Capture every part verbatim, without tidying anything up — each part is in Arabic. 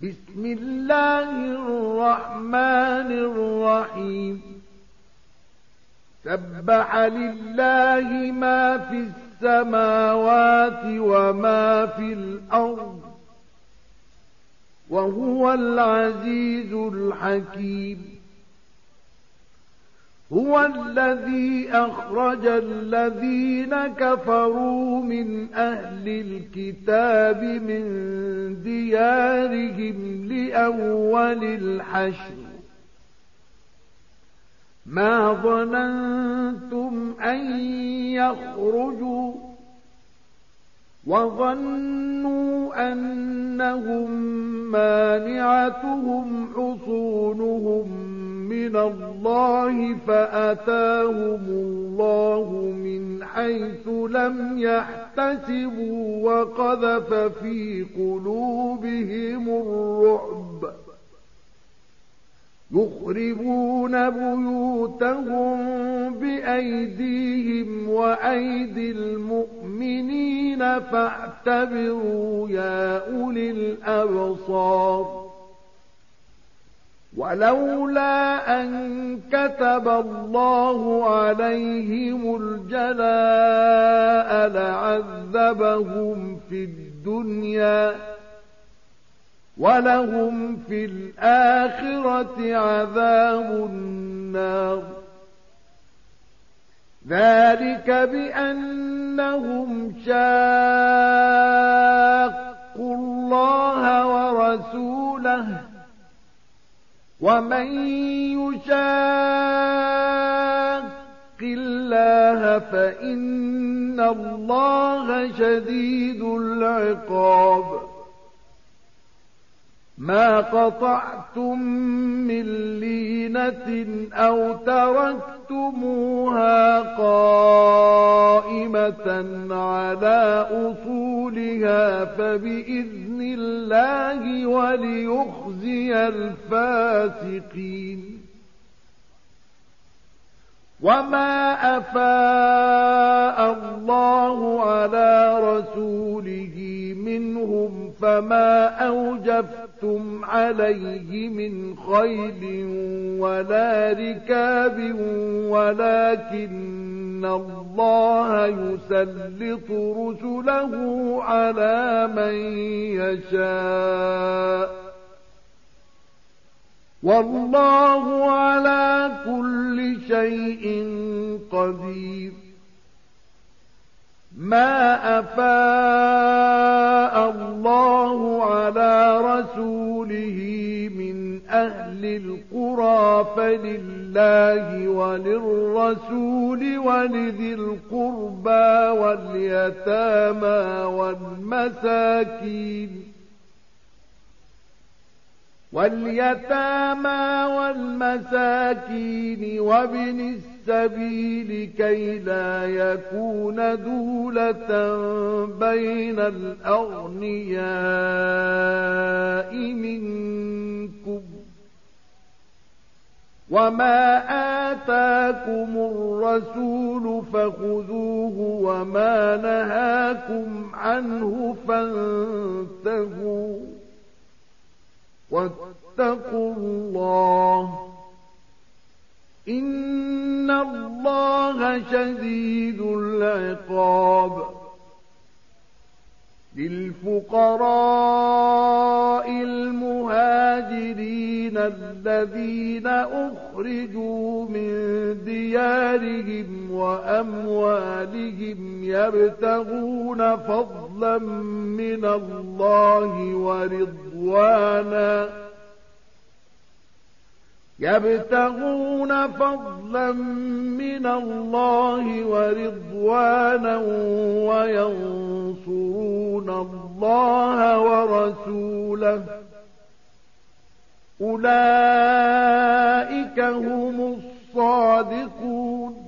بسم الله الرحمن الرحيم سبح لله ما في السماوات وما في الأرض وهو العزيز الحكيم هو الذي أخرج الذين كفروا من أهل الكتاب من ديارهم لأول الحشر ما ظننتم أن يخرجوا وظنوا أنهم مانعتهم حصونهم من الله فأتاهم الله من حيث لم يحتسبوا وقذف في قلوبهم الرعب يخربون بيوتهم بأيديهم وأيدي المؤمنين فاعتبروا يا أولي الأبصار ولولا أن كتب الله عليهم الجلاء لعذبهم في الدنيا ولهم في الآخرة عذاب النار ذلك بأنهم شاقوا الله ورسوله ومن يشاق الله فإن الله شديد العقاب ما قطعتم من لينة أو تركتموها قائمة على أصولها فبإذن الله وليخزي الفاسقين وما أفاء الله على رسوله منهم فما أوجفتم عليه من خيل ولا ركاب ولكن الله يسلط رسله على من يشاء والله على كل شيء قدير ما أفاء الله على رسوله من أهل القرى فلله وللرسول ولذي القربى واليتامى والمساكين واليتامى والمساكين وابن السبيل كي لا يكون دولة بين الأغنياء منكم وما آتاكم الرسول فخذوه وما نهاكم عنه فانتهوا واتقوا الله إن الله شديد العقاب للفقراء المهاجرين الذين أخرجوا من ديارهم وأموالهم يبتغون فضلا من الله ورضوانا يبتغون فضلا من الله ورضوانا وينصرون الله ورسوله أولئك هم الصادقون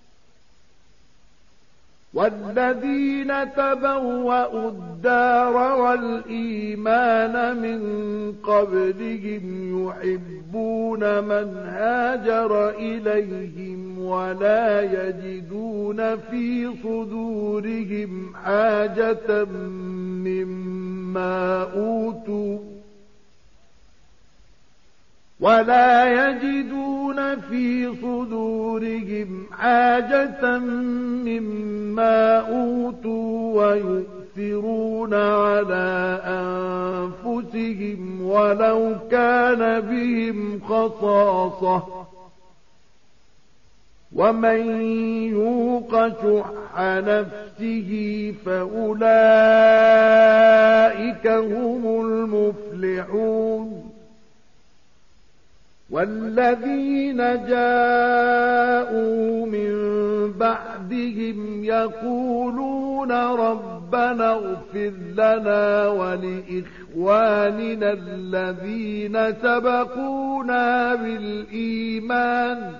والذين تبوأوا الدار والإيمان من قبلهم يحبون من هاجر إليهم ولا يجدون في صدورهم حاجة مما أوتوا ولا يجدون في صدورهم حاجة مما أوتوا ويؤثرون على أنفسهم ولو كان بهم خصاصة ومن يوق شح نفسه فأولئك هم المفلحون والذين جاءوا من بعدهم يقولون ربنا اغفر لنا ولإخواننا الذين سبقونا بالإيمان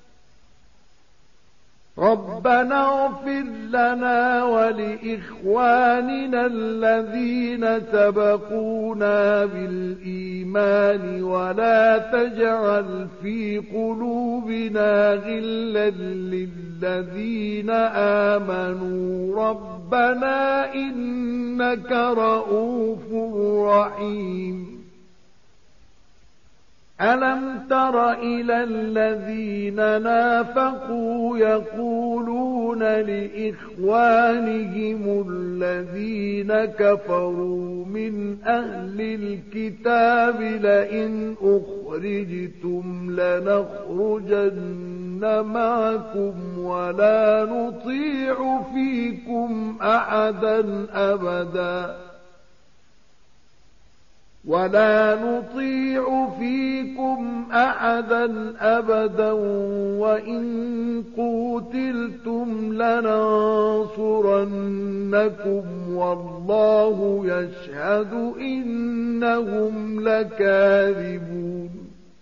ربنا اغفر لنا ولإخواننا الذين سبقونا بالإيمان ولا تجعل في قلوبنا غلا للذين آمنوا ربنا إنك رؤوف رحيم ألم تر إلى الذين نافقوا يقولون لإخوانهم الذين كفروا من أهل الكتاب لئن أخرجتم لنخرجن معكم ولا نطيع فيكم أحدا أبدا ولا نطيع فيكم أحدا أبدا وإن قوتلتم لننصرنكم والله يشهد إنهم لكاذبون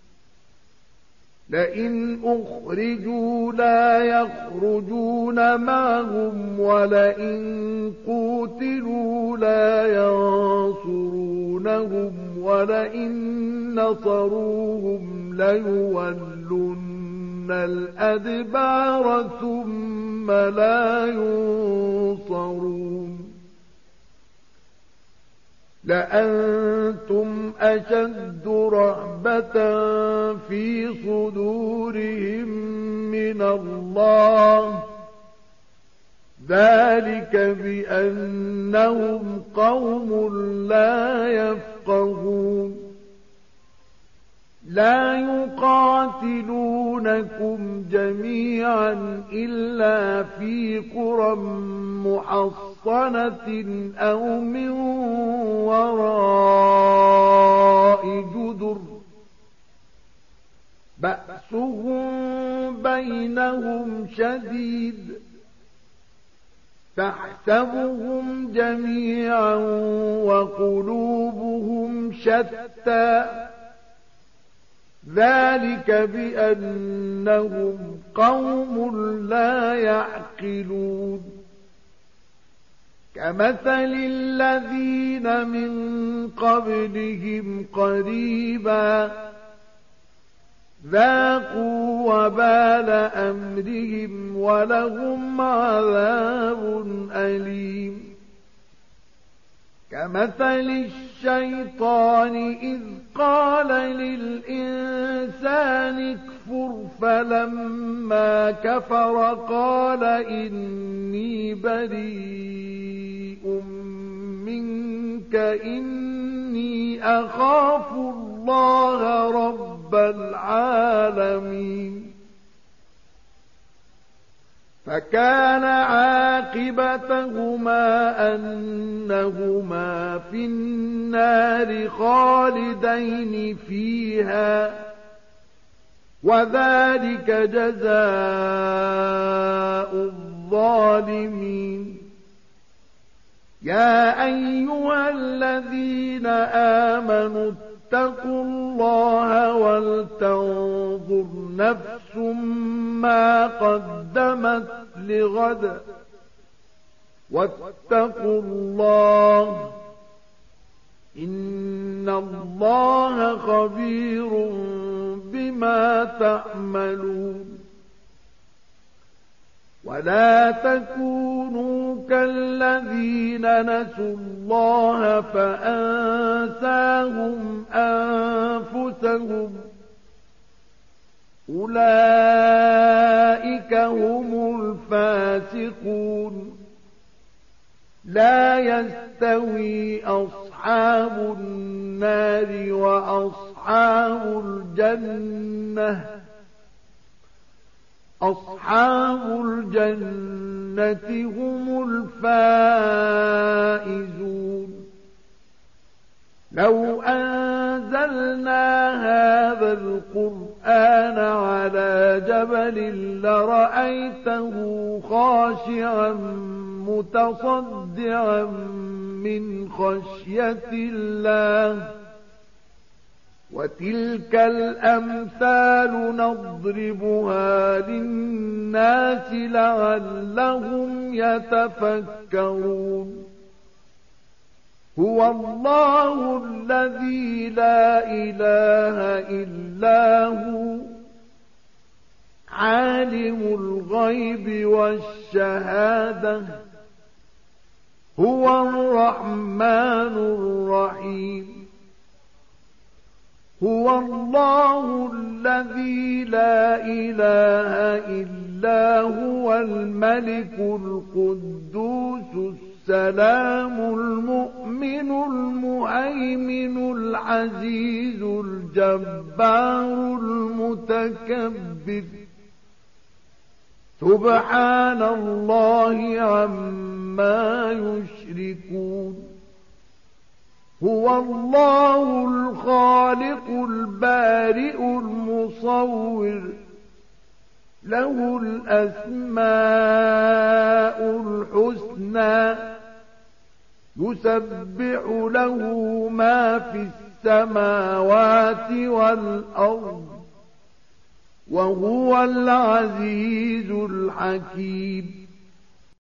لئن أخرجوا لا يخرجون معهم ولئن قوتلوا لا ينصرونهم ولئن نصروهم ليولن الأدبار ثم لا ينصرون لأنتم أشد رهبة في صدورهم من الله ذلك بأنهم قوم لا يفقهون لا يقاتلونكم جميعا إلا في قرى محصنة أو من وراء جدر بأسهم بينهم شديد تحسبهم جميعا وقلوبهم شتى ذلك بأنهم قوم لا يعقلون كمثل الذين من قبلهم قريبا ذاقوا وبال أمرهم ولهم عذاب أليم كمثل الشيطان إذ قال للإنسان اكفر فلما كفر قال إني بريء منك إني أخاف الله رب العالمين فكان عاقبتهما أنهما في النار خالدين فيها وذلك جزاء الظالمين يا أيها الذين آمنوا اتقوا الله ولتنظر نفس ما قدمت لغد واتقوا الله إن الله خبير بما تعملون ولا تكونوا كالذين نسوا الله فأنساهم أنفسهم أولئك هم الفاسقون. لا يستوي أصحاب النار وأصحاب الجنة أصحاب الجنة هم الفائزون. لو أنزلنا هذا القرآن على جبل لرأيته خاشعا متصدعا من خشية الله. وتلك الأمثال نضربها للناس لعلهم يتفكرون. هو الله الذي لا إله إلا هو عالم الغيب والشهادة هو الرحمن الرحيم. هو الله الذي لا إله إلا هو الملك القدوس السلام المؤمن المهيمن العزيز الجبار المتكبر. سبحان الله عما يشركون. هو الله الخالق البارئ المصور له الأسماء الحسنى يسبح له ما في السماوات والأرض وهو العزيز الحكيم.